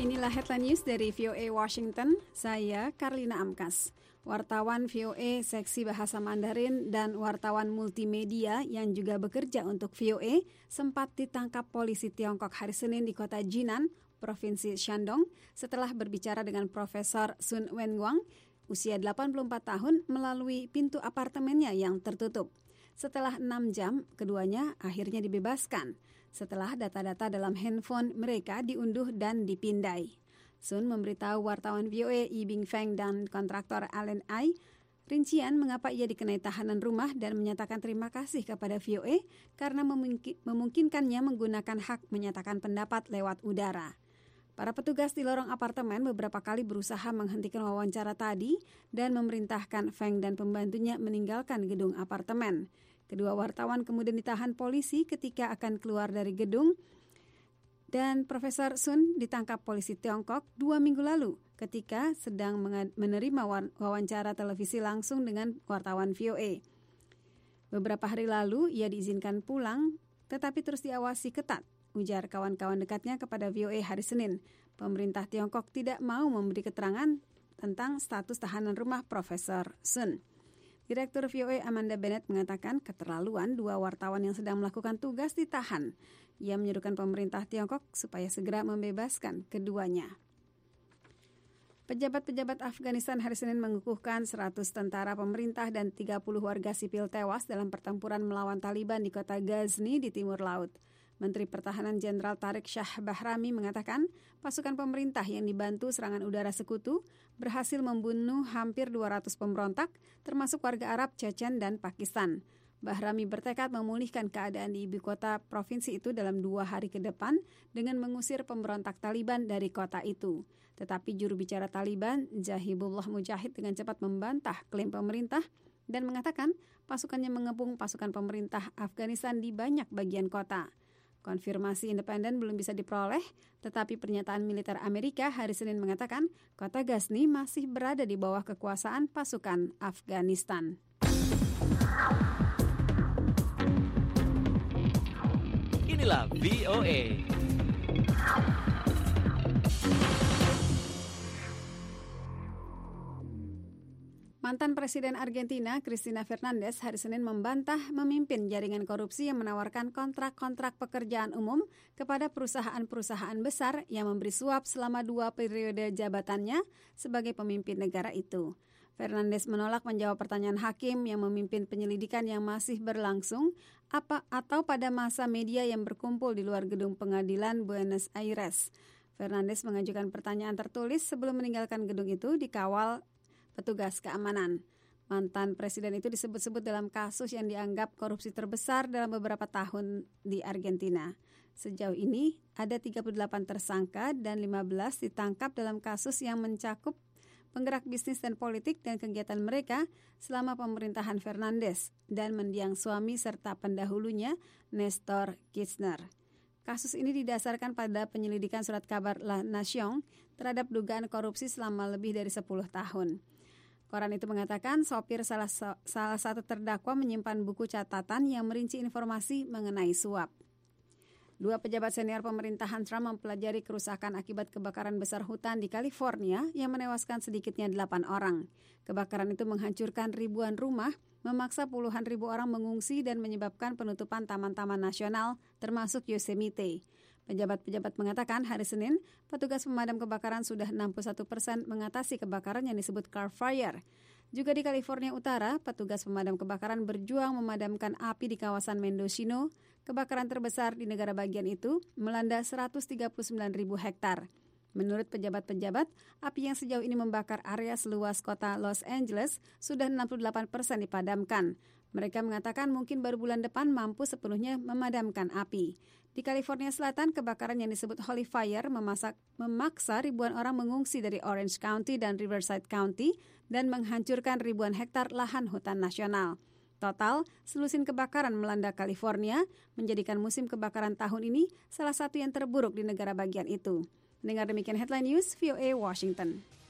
Inilah headline news dari VOA Washington, saya Karlina Amkas. Wartawan VOA seksi bahasa Mandarin dan wartawan multimedia yang juga bekerja untuk VOA sempat ditangkap polisi Tiongkok hari Senin di kota Jinan, Provinsi Shandong, setelah berbicara dengan Profesor Sun Wenguang, usia 84 tahun, melalui pintu apartemennya yang tertutup. Setelah 6 jam, keduanya akhirnya dibebaskan setelah data-data dalam handphone mereka diunduh dan dipindai. Sun memberitahu wartawan VOA Yi Bingfeng dan kontraktor Allen Ai rincian mengapa ia dikenai tahanan rumah dan menyatakan terima kasih kepada VOA karena memungkinkannya menggunakan hak menyatakan pendapat lewat udara. Para petugas di lorong apartemen beberapa kali berusaha menghentikan wawancara tadi dan memerintahkan Feng dan pembantunya meninggalkan gedung apartemen. Kedua wartawan kemudian ditahan polisi ketika akan keluar dari gedung dan Profesor Sun ditangkap polisi Tiongkok 2 minggu lalu ketika sedang menerima wawancara televisi langsung dengan wartawan VOA. Beberapa hari lalu ia diizinkan pulang tetapi terus diawasi ketat, ujar kawan-kawan dekatnya kepada VOA hari Senin. Pemerintah Tiongkok tidak mau memberi keterangan tentang status tahanan rumah Profesor Sun. Direktur VOA Amanda Bennett mengatakan keterlaluan dua wartawan yang sedang melakukan tugas ditahan. Ia menyerukan pemerintah Tiongkok supaya segera membebaskan keduanya. Pejabat-pejabat Afghanistan hari Senin mengukuhkan 100 tentara pemerintah dan 30 warga sipil tewas dalam pertempuran melawan Taliban di kota Ghazni di timur laut. Menteri Pertahanan Jenderal Tariq Shah Bahrami mengatakan pasukan pemerintah yang dibantu serangan udara sekutu berhasil membunuh hampir 200 pemberontak, termasuk warga Arab, Chechen, dan Pakistan. Bahrami bertekad memulihkan keadaan di ibu kota provinsi itu dalam 2 hari ke depan dengan mengusir pemberontak Taliban dari kota itu. Tetapi juru bicara Taliban, Zahibullah Mujahid, dengan cepat membantah klaim pemerintah dan mengatakan pasukannya mengepung pasukan pemerintah Afghanistan di banyak bagian kota. Konfirmasi independen belum bisa diperoleh, tetapi pernyataan militer Amerika hari Senin mengatakan kota Ghazni masih berada di bawah kekuasaan pasukan Afghanistan. Inilah VOA. Mantan Presiden Argentina, Cristina Fernandez, hari Senin membantah memimpin jaringan korupsi yang menawarkan kontrak-kontrak pekerjaan umum kepada perusahaan-perusahaan besar yang memberi suap selama 2 periode jabatannya sebagai pemimpin negara itu. Fernandez menolak menjawab pertanyaan hakim yang memimpin penyelidikan yang masih berlangsung atau pada masa media yang berkumpul di luar gedung pengadilan Buenos Aires. Fernandez mengajukan pertanyaan tertulis sebelum meninggalkan gedung itu dikawal petugas keamanan. Mantan presiden itu disebut-sebut dalam kasus yang dianggap korupsi terbesar dalam beberapa tahun di Argentina. Sejauh ini ada 38 tersangka dan 15 ditangkap dalam kasus yang mencakup penggerak bisnis dan politik dan kegiatan mereka selama pemerintahan Fernandez dan mendiang suami serta pendahulunya Néstor Kirchner. Kasus ini didasarkan pada penyelidikan surat kabar La Nación terhadap dugaan korupsi selama lebih dari 10 tahun. Koran itu mengatakan sopir salah satu terdakwa menyimpan buku catatan yang merinci informasi mengenai suap. 2 pejabat senior pemerintahan Trump mempelajari kerusakan akibat kebakaran besar hutan di California yang menewaskan sedikitnya 8 orang. Kebakaran itu menghancurkan ribuan rumah, memaksa puluhan ribu orang mengungsi dan menyebabkan penutupan taman-taman nasional termasuk Yosemite. Pejabat-pejabat mengatakan hari Senin, petugas pemadam kebakaran sudah 61% mengatasi kebakaran yang disebut car fire. Juga di California Utara, petugas pemadam kebakaran berjuang memadamkan api di kawasan Mendocino. Kebakaran terbesar di negara bagian itu melanda 139.000 hektar. Menurut pejabat-pejabat, api yang sejauh ini membakar area seluas kota Los Angeles sudah 68% dipadamkan. Mereka mengatakan mungkin baru bulan depan mampu sepenuhnya memadamkan api. Di California Selatan, kebakaran yang disebut Holy Fire memaksa ribuan orang mengungsi dari Orange County dan Riverside County dan menghancurkan ribuan hektar lahan hutan nasional. Total, selusin kebakaran melanda California, menjadikan musim kebakaran tahun ini salah satu yang terburuk di negara bagian itu. Dengar demikian headline news, VOA Washington.